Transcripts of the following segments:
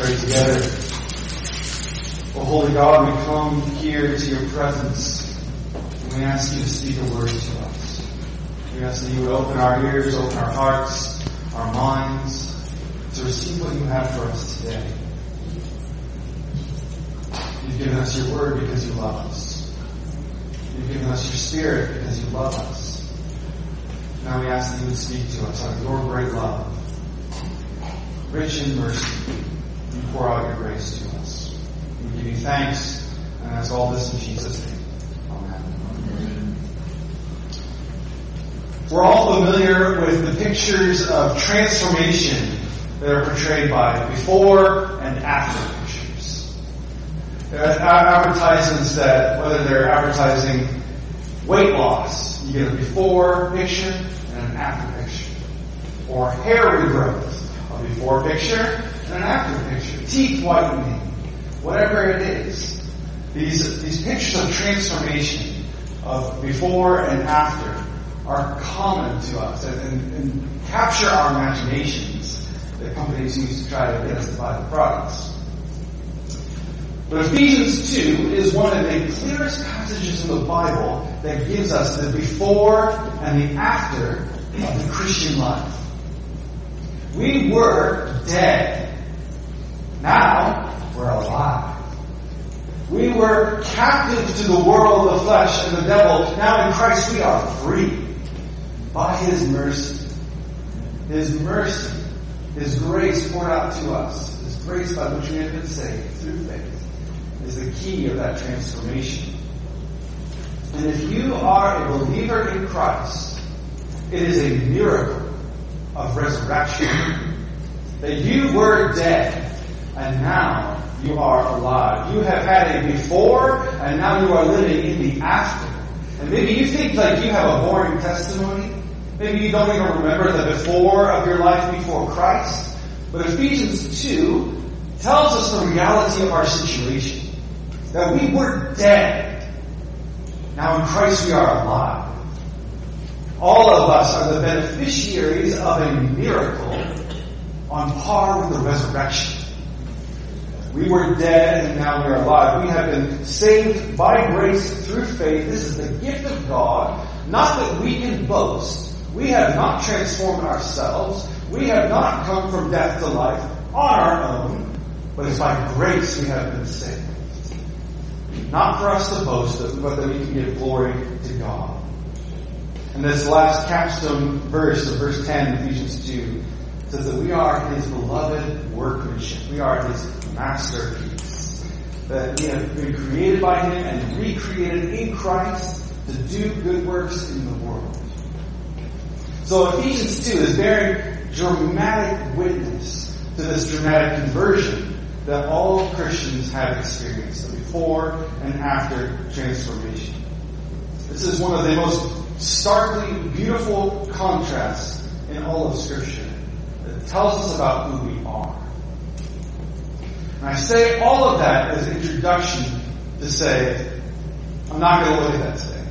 Pray together. Oh, Holy God, we come here to your presence, and we ask you to speak a word to us. We ask that you would open our ears, open our hearts, our minds, to receive what you have for us today. You've given us your word because you love us. You've given us your spirit because you love us. Now we ask that you would speak to us out of your great love. Rich in mercy, you pour out your grace to us. We give you thanks, and ask all this in Jesus' name. Amen. We're all familiar with the pictures of transformation that are portrayed by before and after pictures. There are advertisements that, whether they're advertising weight loss, you get a before picture and an after picture. Or hair regrowth, a before picture and an after picture. Teeth whitening, whatever it is. These pictures of transformation, of before and after, are common to us and capture our imaginations that companies use to try to get us to buy the products. But Ephesians 2 is one of the clearest passages in the Bible that gives us the before and the after of the Christian life. We were dead. Now we're alive. We were captive to the world, the flesh, and the devil. Now in Christ we are free by His mercy. His mercy, His grace poured out to us, His grace by which we have been saved through faith, is the key of that transformation. And if you are a believer in Christ, it is a miracle of resurrection. That you were dead, and now you are alive. You have had a before, and now you are living in the after. And maybe you think like you have a boring testimony. Maybe you don't even remember the before of your life before Christ. But Ephesians 2 tells us the reality of our situation. That we were dead. Now in Christ we are alive. All of us are the beneficiaries of a miracle on par with the resurrection. We were dead and now we are alive. We have been saved by grace through faith. This is the gift of God. Not that we can boast. We have not transformed ourselves. We have not come from death to life on our own. But it's by grace we have been saved. Not for us to boast, but that we can give glory to God. And this last capstone verse of verse 10 in Ephesians 2 says that we are His beloved workmanship. We are His masterpiece. That we have been created by Him and recreated in Christ to do good works in the world. So Ephesians 2 is bearing dramatic witness to this dramatic conversion that all Christians have experienced, the before and after transformation. This is one of the most starkly beautiful contrasts in all of Scripture that tells us about who we are. And I say all of that as an introduction to say, I'm not going to look at that today.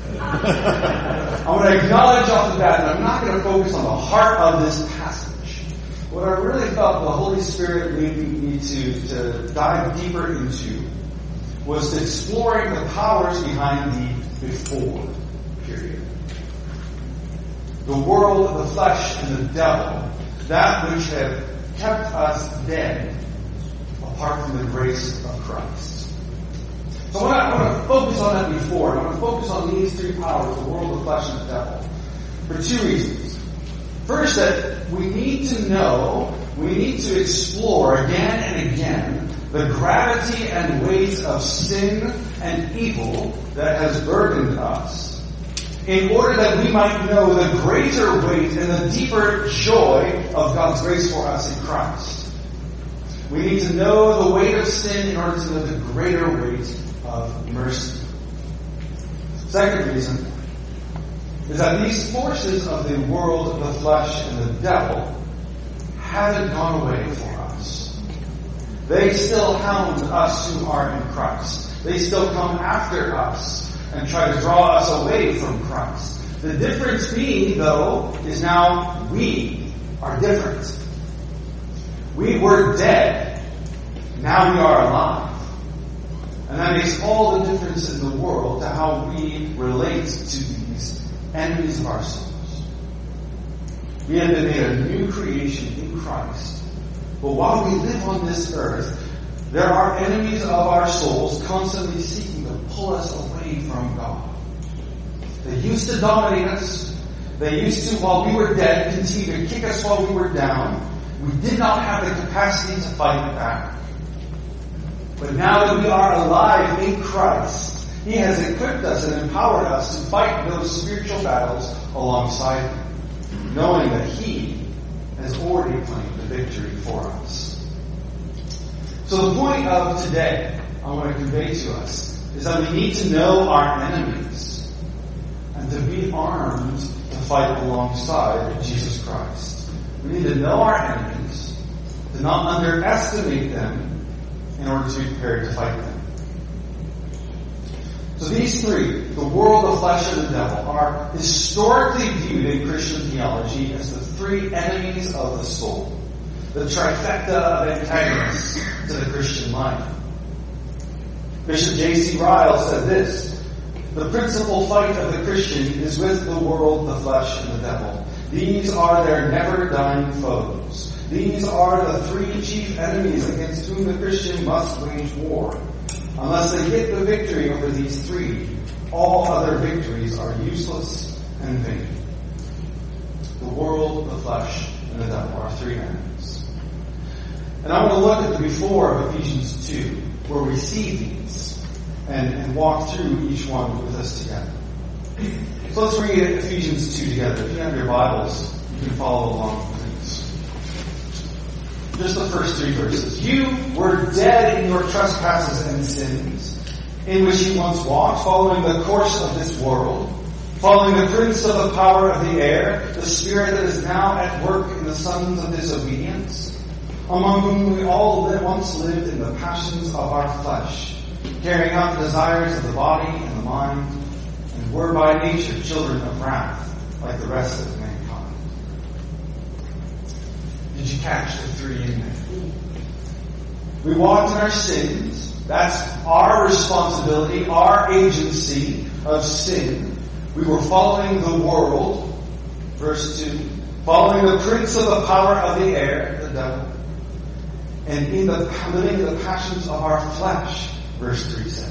I want to acknowledge off the bat that I'm not going to focus on the heart of this passage. What I really felt the Holy Spirit leading me to dive deeper into was exploring the powers behind the before period. The world, the flesh, and the devil, that which have kept us dead apart from the grace of Christ. So I want to focus on that before. I want to focus on these three powers, the world, the flesh, and the devil, for two reasons. First, that we need to explore again and again the gravity and weight of sin and evil that has burdened us, in order that we might know the greater weight and the deeper joy of God's grace for us in Christ. We need to know the weight of sin in order to know the greater weight of mercy. Second reason is that these forces of the world, the flesh, and the devil haven't gone away for us. They still hound us who are in Christ. They still come after us and try to draw us away from Christ. The difference being, though, is now we are different. We were dead, Now we are alive. And that makes all the difference in the world to how we relate to these enemies of our souls. We have been made a new creation in Christ. But while we live on this earth, there are enemies of our souls constantly seeking to pull us away from God. They used to dominate us. They used to, while we were dead, continue to kick us while we were down. We did not have the capacity to fight back. But now that we are alive in Christ, He has equipped us and empowered us to fight those spiritual battles alongside Him, knowing that He has already claimed the victory for us. So the point of today I want to convey to us is that we need to know our enemies and to be armed to fight alongside Jesus Christ. We need to know our enemies, to not underestimate them in order to be prepared to fight them. So these three, the world, the flesh, and the devil, are historically viewed in Christian theology as the three enemies of the soul, the trifecta of antagonists to the Christian life. Bishop J.C. Ryle said this: the principal fight of the Christian is with the world, the flesh, and the devil. These are their never-dying foes. These are the three chief enemies against whom the Christian must wage war. Unless they get the victory over these three, all other victories are useless and vain. The world, the flesh, and the devil are three enemies. And I want to look at the before of Ephesians 2, where we see these, and walk through each one with us together. So let's read Ephesians 2 together. If you have your Bibles, you can follow along, please. Just the first three verses. You were dead in your trespasses and sins, in which you once walked, following the course of this world, following the prince of the power of the air, the spirit that is now at work in the sons of disobedience, among whom we all once lived in the passions of our flesh, carrying out the desires of the body and the mind, and were by nature children of wrath, like the rest of mankind. Did you catch the three in there? We walked in our sins. That's our responsibility, our agency of sin. We were following the world, verse 2, following the prince of the power of the air, the devil, and living in the passions of our flesh, verse 3 says.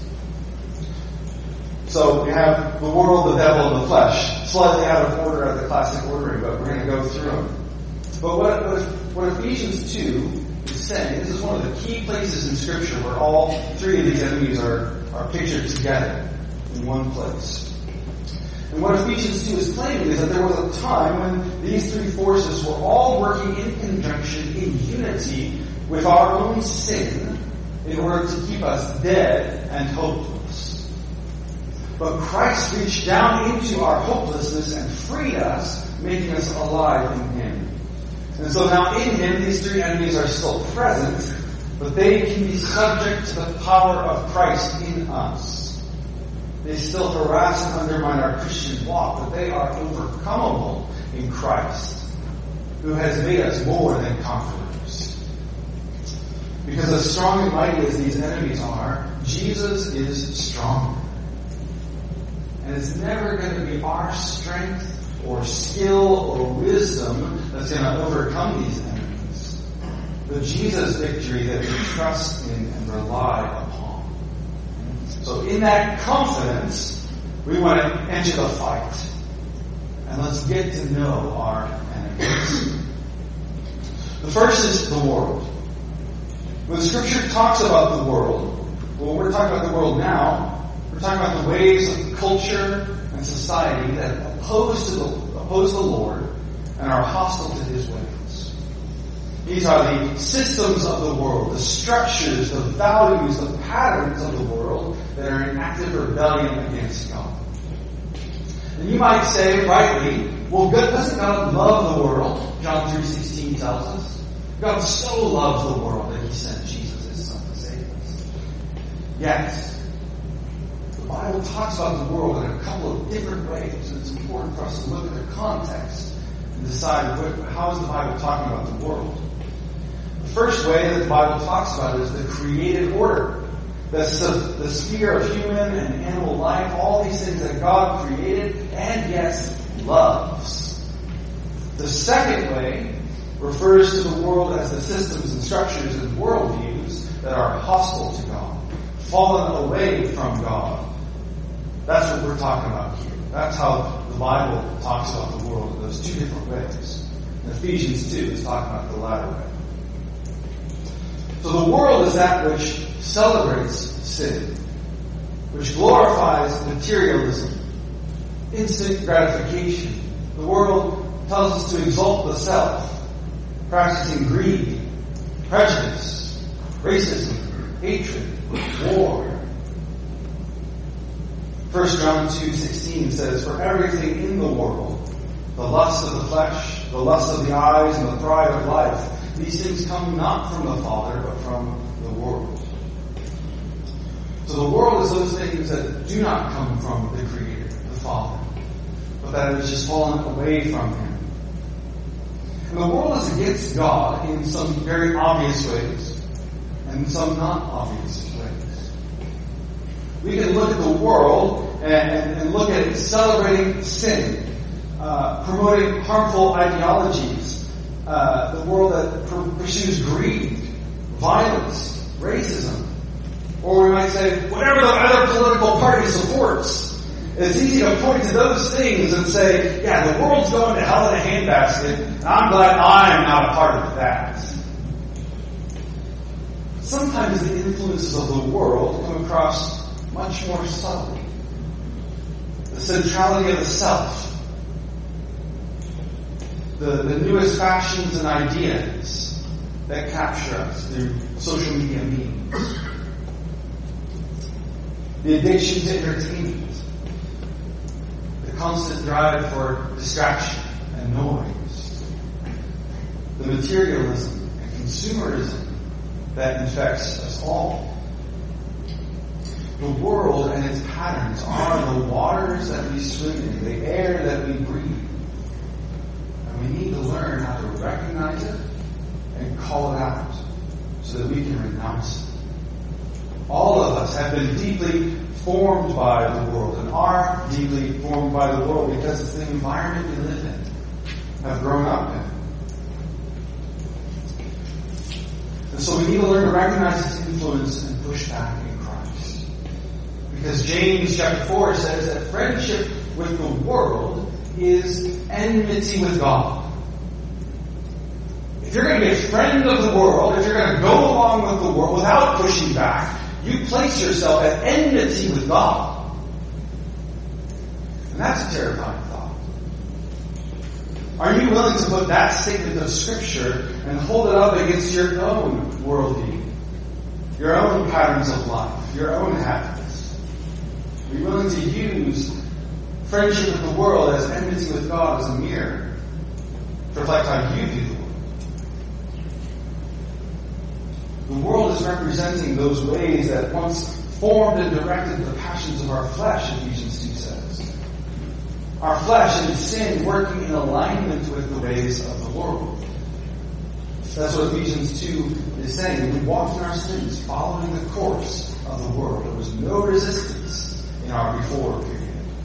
So we have the world, the devil, and the flesh, slightly out of order of the classic ordering, but we're going to go through them. But what Ephesians 2 is saying, this is one of the key places in Scripture where all three of these enemies are pictured together in one place. And what Ephesians 2 is claiming is that there was a time when these three forces were all working in conjunction, in unity, with our own sin, in order to keep us dead and hopeless. But Christ reached down into our hopelessness and freed us, making us alive in Him. And so now in Him, these three enemies are still present, but they can be subject to the power of Christ in us. They still harass and undermine our Christian walk, but they are overcomable in Christ, who has made us more than conquerors. Because as strong and mighty as these enemies are, Jesus is stronger. And it's never going to be our strength or skill or wisdom that's going to overcome these enemies, but Jesus' victory that we trust in and rely upon. So in that confidence, we want to enter the fight. And let's get to know our enemies. The first is the world. When Scripture talks about the world, well, we're talking about the world now. We're talking about the ways of culture and society that oppose the Lord and are hostile to His ways. These are the systems of the world, the structures, the values, the patterns of the world that are in active rebellion against God. And you might say, rightly, well, doesn't God love the world? John 3:16 tells us. God so loves the world that He sent Jesus, His Son, to save us. Yes. The Bible talks about the world in a couple of different ways, and it's important for us to look at the context and decide how is the Bible talking about the world. The first way that the Bible talks about it is the created order. That's the sphere of human and animal life, all these things that God created and, yes, loves. The second way refers to the world as the systems and structures and worldviews that are hostile to God, fallen away from God. That's what we're talking about here. That's how the Bible talks about the world in those two different ways. And Ephesians 2 is talking about the latter way. So the world is that which celebrates sin, which glorifies materialism, instant gratification. The world tells us to exalt the self, practicing greed, prejudice, racism, hatred, war. 1 John 2:16 says, "For everything in the world, the lust of the flesh, the lust of the eyes, and the pride of life, these things come not from the Father, but from the world." So the world is those things that do not come from the Creator, the Father, but that it has just fallen away from Him. And the world is against God in some very obvious ways, and some not obvious ways. We can look at the world and look at it celebrating sin, promoting harmful ideologies, the world that pursues greed, violence, racism, or we might say, whatever the other political party supports. It's easy to point to those things and say, yeah, the world's going to hell in a handbasket, and I'm glad I'm not a part of that. Sometimes the influences of the world come across much more subtly. The centrality of the self, the newest fashions and ideas that capture us through social media memes, the addiction to entertainment, the constant drive for distraction and noise, the materialism and consumerism that infects us all. The world and its patterns are the waters that we swim in, the air that we breathe. And we need to learn how to recognize it and call it out so that we can renounce it. All of us have been deeply formed by the world and are deeply formed by the world because it's the environment we live in, have grown up in. And so we need to learn to recognize its influence and push back in Christ. Because James chapter 4 says that friendship with the world is enmity with God. If you're going to be a friend of the world, if you're going to go along with the world without pushing back, you place yourself at enmity with God. And that's a terrifying thought. Are you willing to put that statement of Scripture and hold it up against your own worldview, your own patterns of life, your own habits? Are you willing to use friendship with the world as enmity with God as a mirror to reflect how you view the world? The world is representing those ways that once formed and directed the passions of our flesh, Ephesians 2 says. Our flesh and sin working in alignment with the ways of the world. That's what Ephesians 2 is saying. We walked in our sins, following the course of the world. There was no resistance in our before period.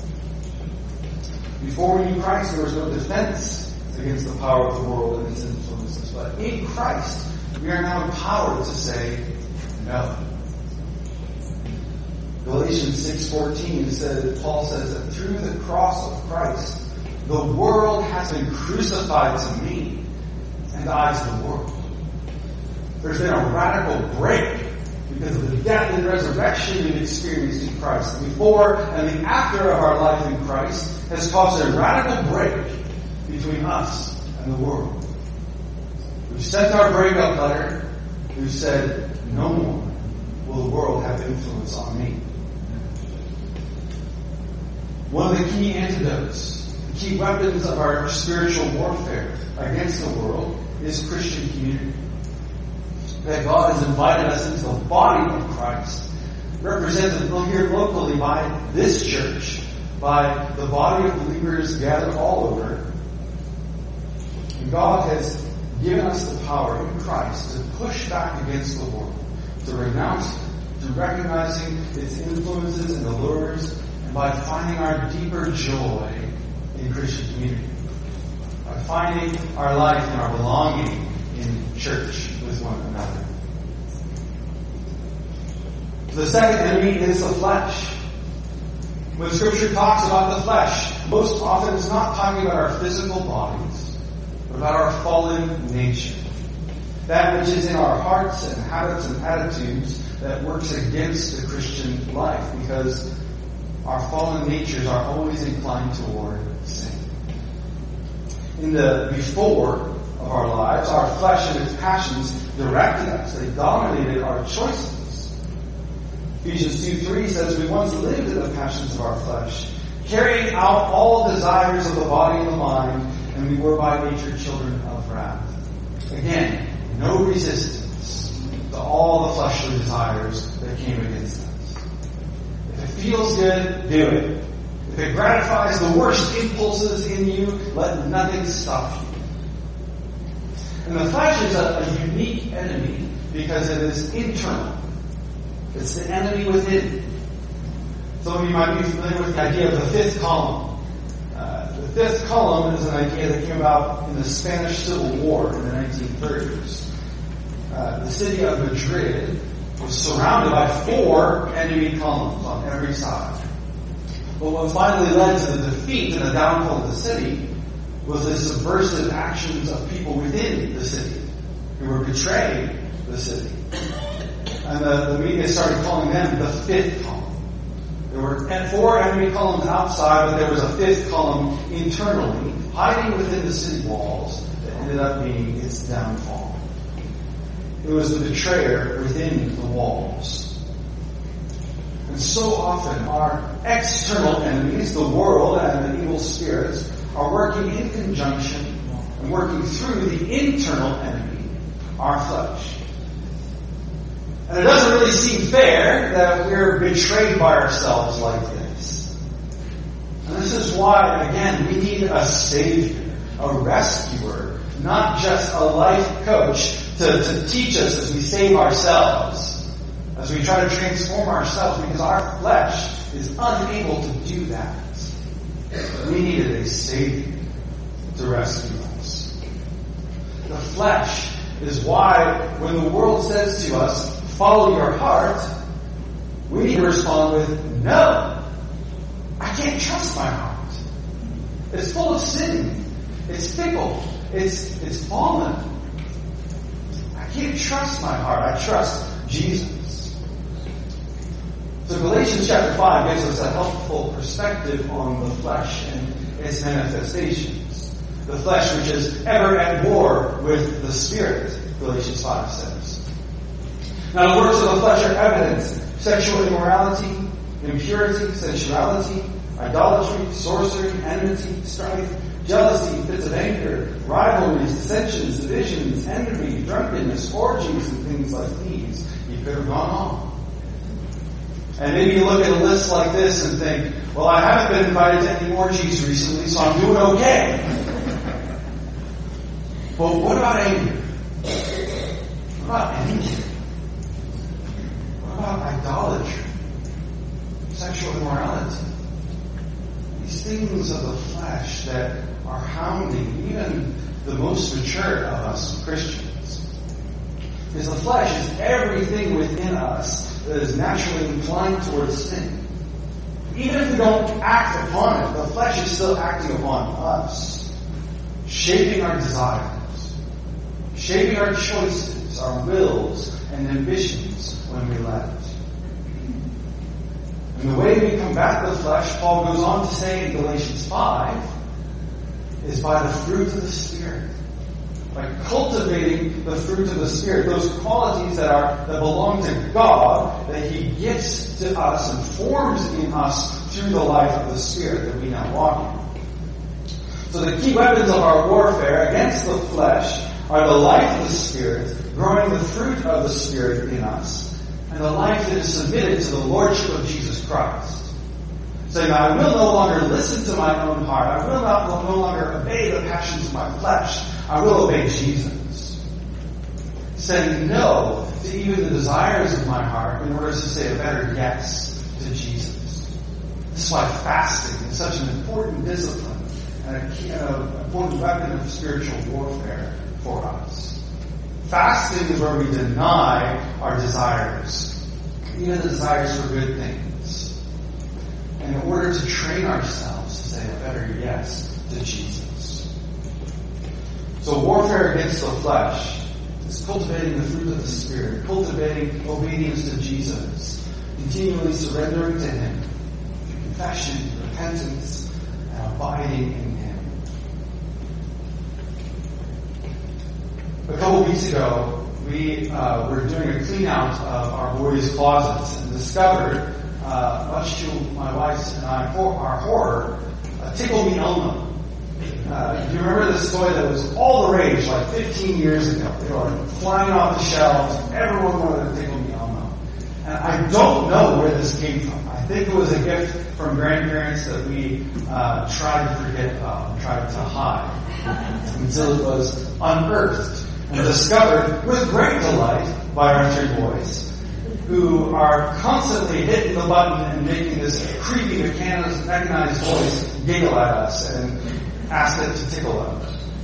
Before we knew Christ, there was no defense against the power of the world and its influences. But in Christ, we are now empowered to say no. Galatians 6:14 says, Paul says that through the cross of Christ, the world has been crucified to me, and I to the world. There's been a radical break because of the death and resurrection we've experienced in Christ. The before and the after of our life in Christ has caused a radical break between us and the world. We've sent our breakup letter. We've said, no more will the world have influence on me. One of the key antidotes, the key weapons of our spiritual warfare against the world is Christian community. That God has invited us into the body of Christ, represented here locally by this church, by the body of believers gathered all over. And God has given us the power in Christ to push back against the world, to renounce it, through recognizing its influences and allures, and by finding our deeper joy in Christian community. By finding our life and our belonging in church with one another. The second enemy is the flesh. When Scripture talks about the flesh, most often it's not talking about our physical bodies, but about our fallen nature. That which is in our hearts and habits and attitudes that works against the Christian life, because our fallen natures are always inclined toward sin. In the before of our lives, our flesh and its passions directed us. They dominated our choices. Ephesians 2:3 says, we once lived in the passions of our flesh, carrying out all desires of the body and the mind, and we were by nature children of wrath. Again, no resistance to all the fleshly desires that came against us. If it feels good, do it. If it gratifies the worst impulses in you, let nothing stop you. And the flesh is a unique enemy because it is internal. It's the enemy within. Some of you might be familiar with the idea of the fifth column. The fifth column is an idea that came about in the Spanish Civil War in the 1930s. The city of Madrid was surrounded by 4 enemy columns on every side. But what finally led to the defeat and the downfall of the city was the subversive actions of people within the city who were betraying the city. And the media started calling them the fifth column. There were 4 enemy columns outside, but there was a 5th column internally, hiding within the city walls, that ended up being its downfall. It was the betrayer within the walls. And so often our external enemies, the world and the evil spirits, are working in conjunction and working through the internal enemy, our flesh. And it doesn't really seem fair that we're betrayed by ourselves like this. And this is why, again, we need a savior, a rescuer, not just a life coach to teach us as we save ourselves, as we try to transform ourselves, because our flesh is unable to do that. We needed a savior to rescue us. The flesh is why when the world says to us, follow your heart, we need to respond with, no, I can't trust my heart. It's full of sin. It's fickle. It's fallen. I can't trust my heart. I trust Jesus. So Galatians chapter 5 gives us a helpful perspective on the flesh and its manifestations. The flesh which is ever at war with the Spirit, Galatians 5 says. Now the works of the flesh are evident: sexual immorality, impurity, sensuality, idolatry, sorcery, enmity, strife, jealousy, fits of anger, rivalries, dissensions, divisions, envy, drunkenness, orgies, and things like these. You could have gone on. And maybe you look at a list like this and think, well, I haven't been invited to any orgies recently, so I'm doing okay. But what about anger? What about envy? What about idolatry? Sexual immorality? These things of the flesh that are hounding even the most mature of us Christians. Because the flesh is everything within us that is naturally inclined towards sin. Even if we don't act upon it, the flesh is still acting upon us, shaping our desires, shaping our choices, our wills, and ambitions when we let it. And the way we combat the flesh, Paul goes on to say in Galatians 5, is by the fruit of the Spirit. By cultivating the fruit of the Spirit, those qualities that belong to God, that He gives to us and forms in us through the life of the Spirit that we now walk in. So the key weapons of our warfare against the flesh are the life of the Spirit, growing the fruit of the Spirit in us, and the life that is submitted to the Lordship of Jesus Christ. saying, I will no longer listen to my own heart. I will no longer obey the passions of my flesh. I will obey Jesus. Saying no to even the desires of my heart in order to say a better yes to Jesus. This is why fasting is such an important discipline and an important weapon of spiritual warfare for us. Fasting is where we deny our desires, even the desires for good things, in order to train ourselves to say a better yes to Jesus. So warfare against the flesh is cultivating the fruit of the Spirit, cultivating obedience to Jesus, continually surrendering to Him through confession, repentance, and abiding in Him. A couple weeks ago, we were doing a clean out of our boys' closets and discovered, much to my wife's and our horror, a Tickle Me Elmo. Do you remember this toy that was all the rage like 15 years ago? They were like flying off the shelves. Everyone wanted a Tickle Me Elmo. And I don't know where this came from. I think it was a gift from grandparents that we tried to forget about and tried to hide until it was unearthed and discovered with great delight by our three boys, who are constantly hitting the button and making this creepy mechanized voice giggle at us and ask it to tickle them.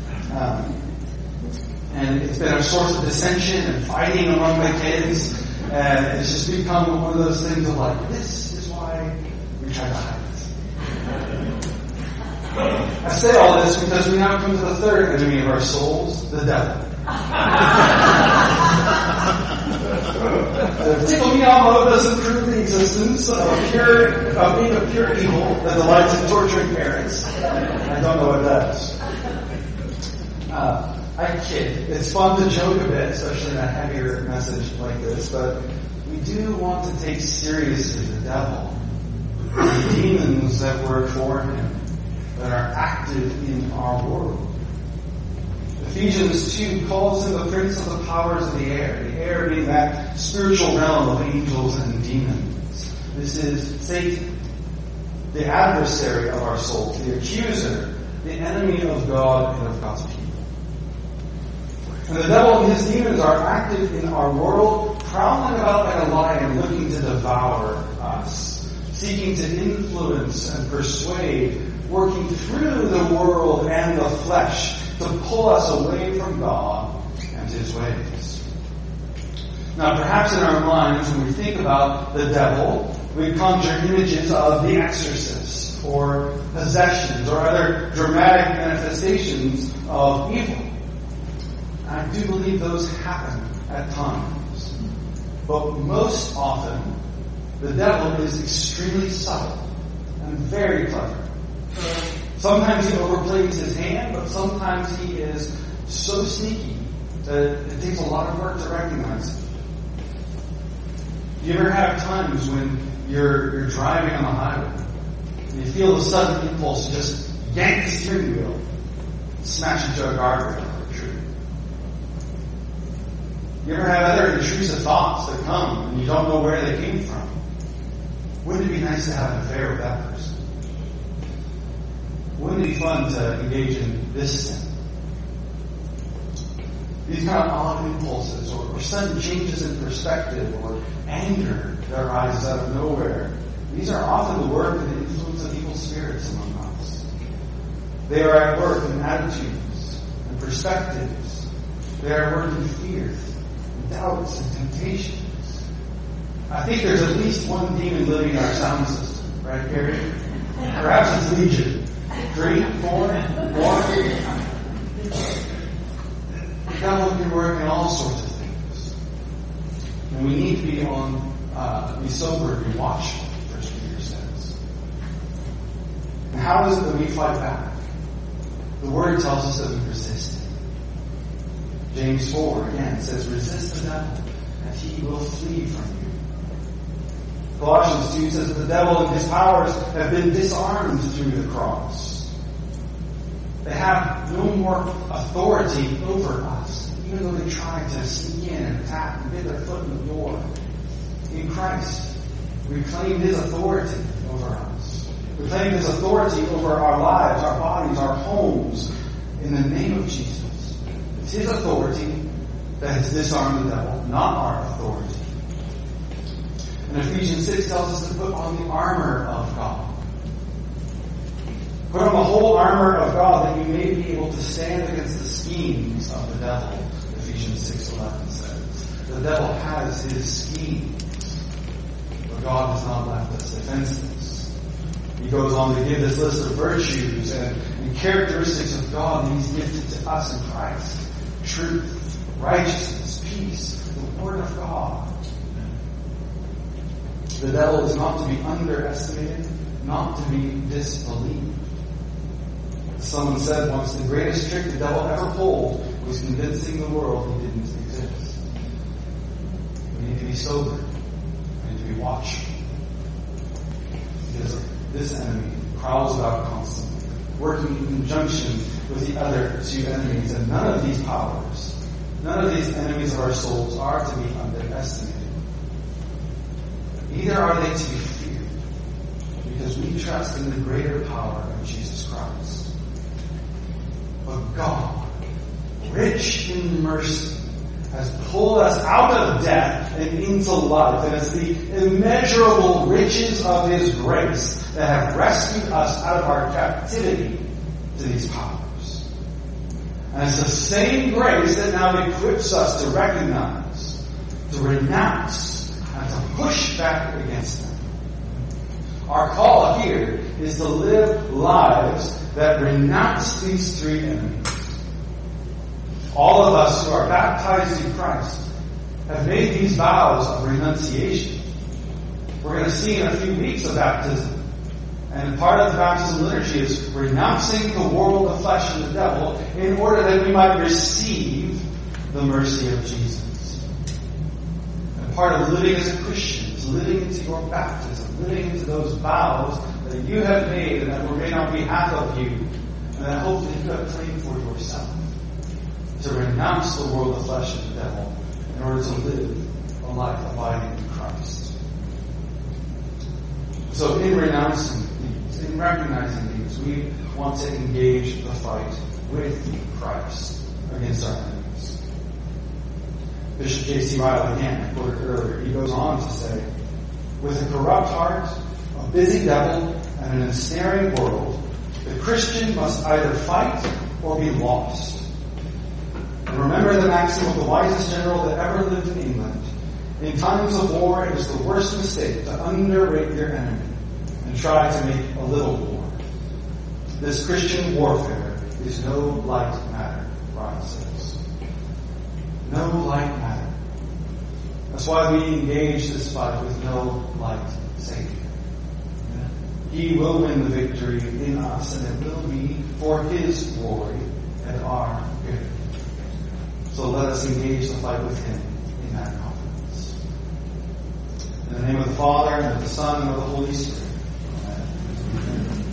And it's been a source of dissension and fighting among the kids, and it's just become one of those things of like, this is why we try to hide it. I say all this because we now come to the third enemy of our souls, the devil. Tickle Me Elmo doesn't prove the existence of being a pure evil that delights in torturing parents. I don't know what that is. I kid. It's fun to joke a bit, especially in a heavier message like this, but we do want to take seriously the devil, the demons that work for him, that are active in our world. Ephesians 2 calls him the prince of the powers of the air being that spiritual realm of angels and demons. This is Satan, the adversary of our souls, the accuser, the enemy of God and of God's people. And the devil and his demons are active in our world, prowling about like a lion looking to devour us, seeking to influence and persuade, working through the world and the flesh to pull us away from God and His ways. Now, perhaps in our minds, when we think about the devil, we conjure images of The Exorcist or possessions or other dramatic manifestations of evil. And I do believe those happen at times. But most often, the devil is extremely subtle and very clever. Sometimes he overplays his hand, but sometimes he is so sneaky that it takes a lot of work to recognize him. Do you ever have times when you're driving on the highway and you feel the sudden impulse to just yank the steering wheel, smash into a guardrail or a tree? You ever have other intrusive thoughts that come and you don't know where they came from? Wouldn't it be nice to have an affair with that person? Wouldn't it be fun to engage in this sin? These kind of odd impulses or sudden changes in perspective or anger that arises out of nowhere, these are often the work and the influence of evil spirits among us. They are at work in attitudes and perspectives. They are at work in fears and doubts and temptations. I think there's at least one demon living in our sound system, right, Gary? Perhaps it's Legion. 3, 4, 1. The devil can work in all sorts of things. And we need to be sober and be watchful, 1 Peter says. And how is it that we fight back? The Word tells us that we resist it. James 4, again, says, resist the devil, and he will flee from you. Colossians 2 says that the devil and his powers have been disarmed through the cross. They have no more authority over us, even though they try to sneak in and attack and get their foot in the door. In Christ, we claim His authority over us. We claim his authority over our lives, our bodies, our homes, in the name of Jesus. It's his authority that has disarmed the devil, not our authority. And Ephesians 6 tells us to put on the armor of God. Put on the whole armor of God that you may be able to stand against the schemes of the devil, Ephesians 6:11 says. The devil has his schemes, but God has not left us defenseless. He goes on to give this list of virtues and characteristics of God that he's gifted to us in Christ. Truth, righteousness, peace, the Word of God. The devil is not to be underestimated, not to be disbelieved. Someone said once, the greatest trick the devil ever pulled was convincing the world he didn't exist. We need to be sober. We need to be watchful. Because this enemy prowls about constantly, working in conjunction with the other two enemies. And none of these powers, none of these enemies of our souls are to be underestimated. Neither are they to be feared, because we trust in the greater power of Jesus Christ. But God, rich in mercy, has pulled us out of death and into life. And it's the immeasurable riches of his grace that have rescued us out of our captivity to these powers. And it's the same grace that now equips us to recognize, to renounce, and to push back against them. Our call here is to live lives that renounce these three enemies. All of us who are baptized in Christ have made these vows of renunciation. We're going to see in a few weeks of baptism. And part of the baptism liturgy is renouncing the world, the flesh, and the devil in order that we might receive the mercy of Jesus. And part of living as a Christian is living into your baptism, living into those vows that you have made and that were made on behalf of you, and that hopefully you have claimed for yourself. To renounce the world, the flesh, and the devil in order to live a life abiding in Christ. So in renouncing these, in recognizing these, we want to engage the fight with Christ against our enemies. Bishop J.C. Ryle, again, I quoted earlier, he goes on to say, with a corrupt heart, a busy devil, and an ensnaring world, the Christian must either fight or be lost. And remember the maxim of the wisest general that ever lived in England. In times of war, it is the worst mistake to underrate your enemy and try to make a little war. This Christian warfare is no light matter, Ryle says. No light matter. That's why we engage this fight with no light Savior. He will win the victory in us, and it will be for his glory and our good. So let us engage the fight with him in that confidence. In the name of the Father, and of the Son, and of the Holy Spirit. Amen.